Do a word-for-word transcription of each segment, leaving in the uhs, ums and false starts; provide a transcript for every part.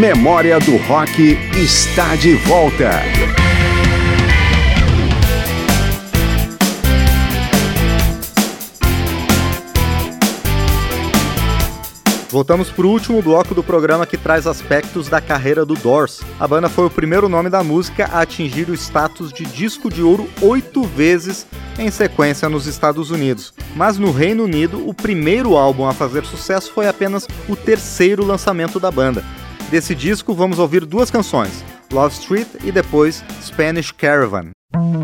Memória do Rock está de volta. Voltamos para o último bloco do programa que traz aspectos da carreira do Doors. A banda foi o primeiro nome da música a atingir o status de disco de ouro oito vezes em sequência nos Estados Unidos. Mas no Reino Unido, o primeiro álbum a fazer sucesso foi apenas o terceiro lançamento da banda. Desse disco, vamos ouvir duas canções, Love Street e depois Spanish Caravan.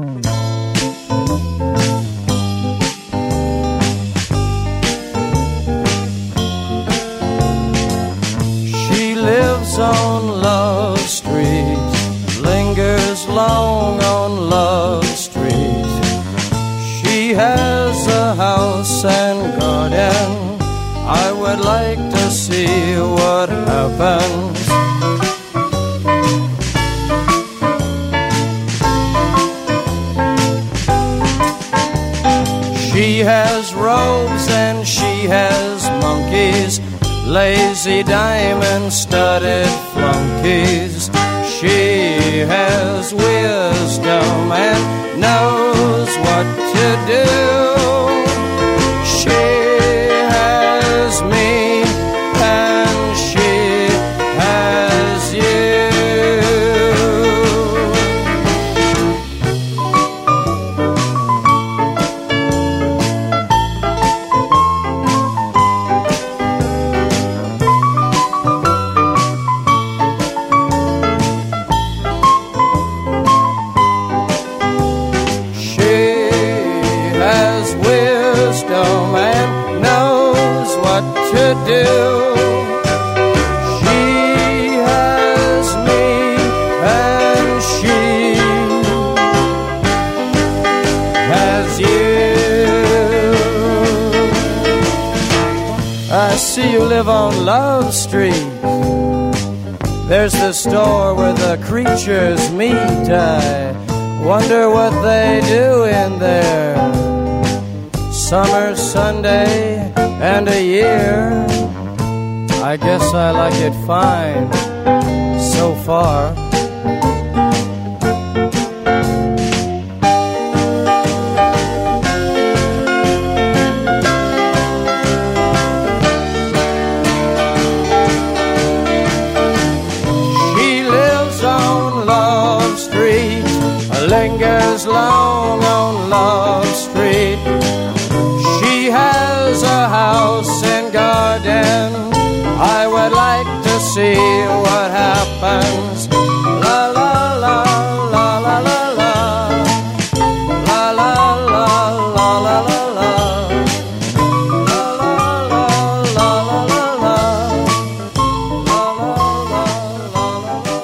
Lives on Love Street, lingers long on Love Street. She has a house and garden. I would like to see what happens. She has robes and she has monkeys, lazy diamond-studded flunkies. She has wisdom and knows what to do. She has me and she has you. To do. She has me and she has you. I see you live on Love Street. There's the store where the creatures meet. I wonder what they do in there. Summer, Sunday, and a year. I guess I like it fine so far. She lives on Love Street, lingers long on Love Street. She has a house and garden. I would like to see what happens. La la la la la la la. La la la la la la la. La la la la la la la. La la la la la la.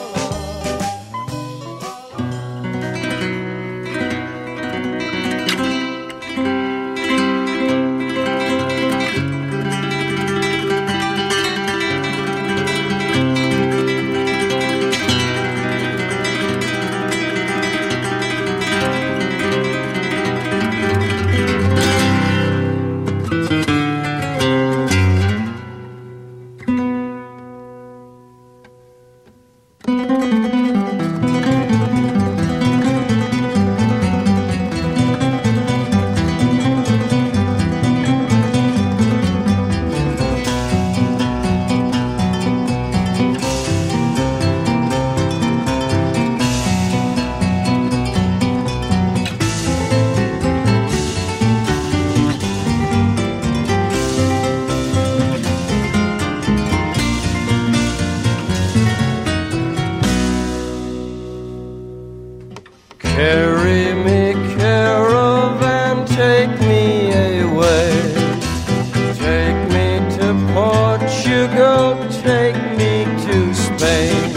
Carry me, caravan, take me away. Take me to Portugal, take me to Spain.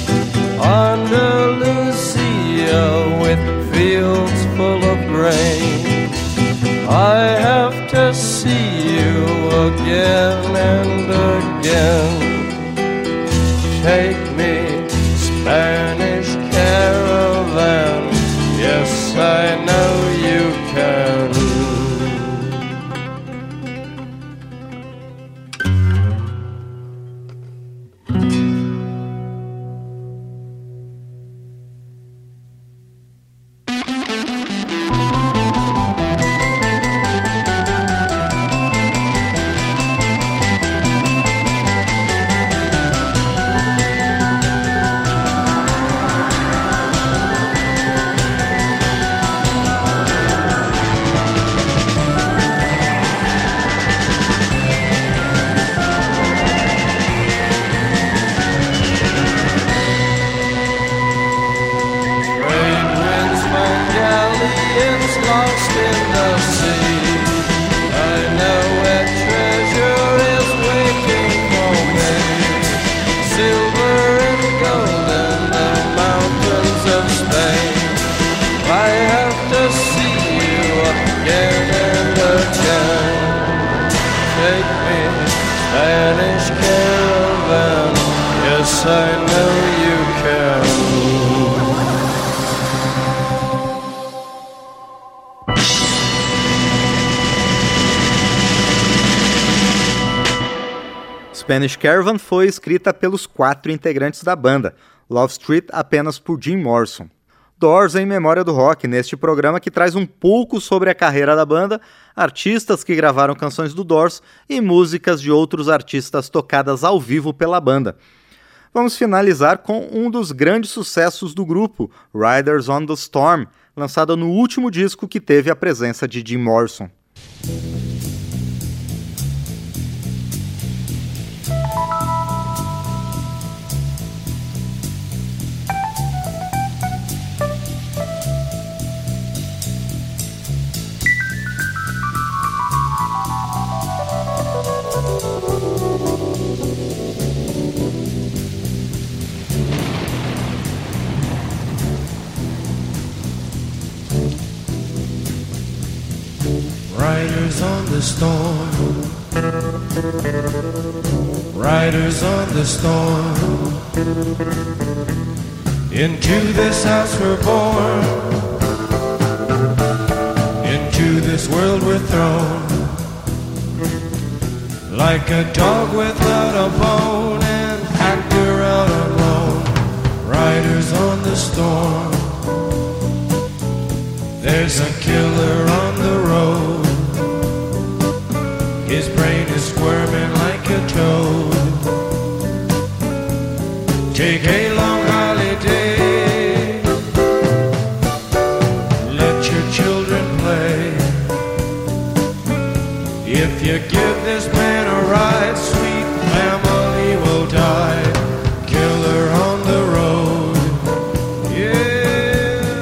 Andalusia with fields full of grain. I have to see you again and again. Take me, Spanish caravan. Yes, I know you can. yes, I know you can. Spanish Caravan foi escrita pelos quatro integrantes da banda, Love Street apenas por Jim Morrison. Doors em memória do rock, neste programa que traz um pouco sobre a carreira da banda, artistas que gravaram canções do Doors e músicas de outros artistas tocadas ao vivo pela banda. Vamos finalizar com um dos grandes sucessos do grupo, Riders on the Storm, lançado no último disco que teve a presença de Jim Morrison. Riders on the storm, riders on the storm, into this house we're born, into this world we're thrown, like a dog without a bone, an actor out alone. Riders on the storm, there's a killer on the road. His brain is squirming like a toad. Take a long holiday, let your children play. If you give this man a ride, sweet family will die. Killer on the road, yeah.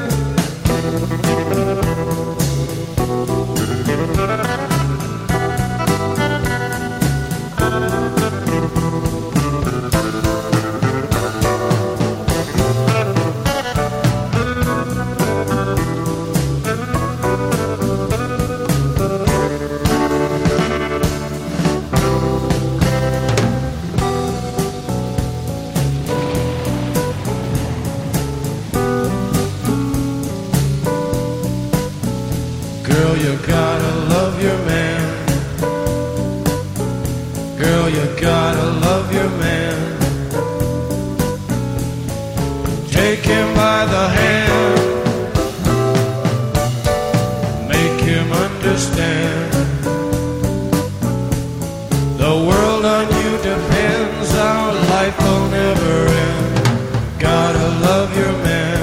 Girl, you gotta love your man. Girl, you gotta love your man. Take him by the hand, make him understand. The world on you depends, our life will never end. Gotta love your man.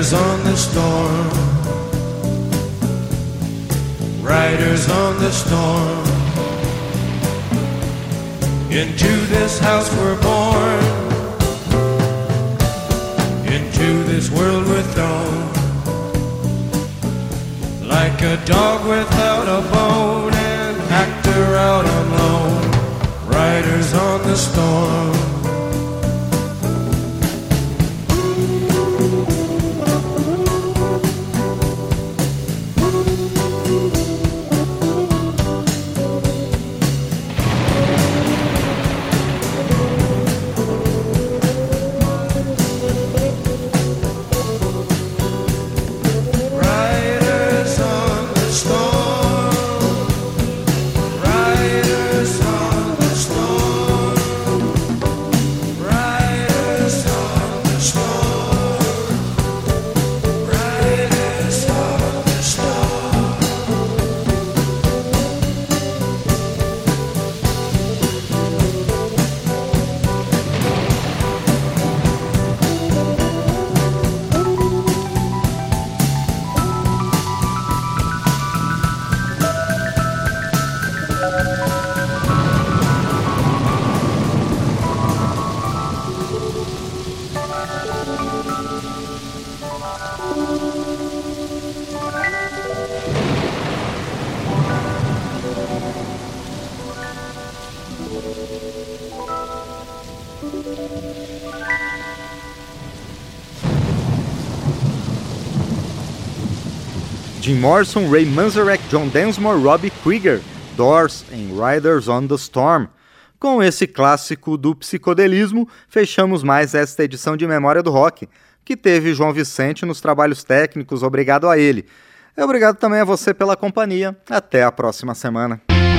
Riders on the storm, riders on the storm. Into this house we're born, into this world we're thrown, like a dog without a bone, an actor out on loan. Riders on the storm. Jim Morrison, Ray Manzarek, John Densmore, Robbie Krieger, Doors em Riders on the Storm. Com esse clássico do psicodelismo, fechamos mais esta edição de Memória do Rock, que teve João Vicente nos trabalhos técnicos, obrigado a ele. E obrigado também a você pela companhia, até a próxima semana.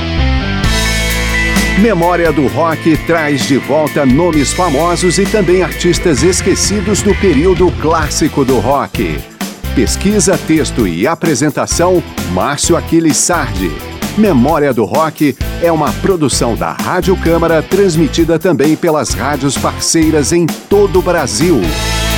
Memória do Rock traz de volta nomes famosos e também artistas esquecidos do período clássico do rock. Pesquisa, texto e apresentação, Márcio Aquiles Sardi. Memória do Rock é uma produção da Rádio Câmara, transmitida também pelas rádios parceiras em todo o Brasil.